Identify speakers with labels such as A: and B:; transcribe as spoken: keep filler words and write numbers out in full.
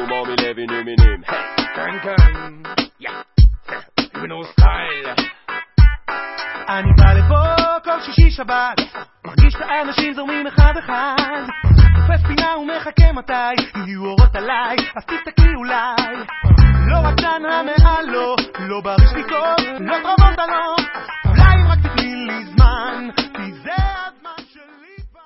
A: mommy living in me name.
B: כן כן, you know style.
C: אני בא לפה כל שישי שבת, מרגיש את האנשים זורמים אחד אחד, תופס פינה ומחכה מתי יהיו אורות עליי, אז תסתכלי אולי, לא רק דנה מעל, לא, לא ברשתיקות, לא טרבות עלו,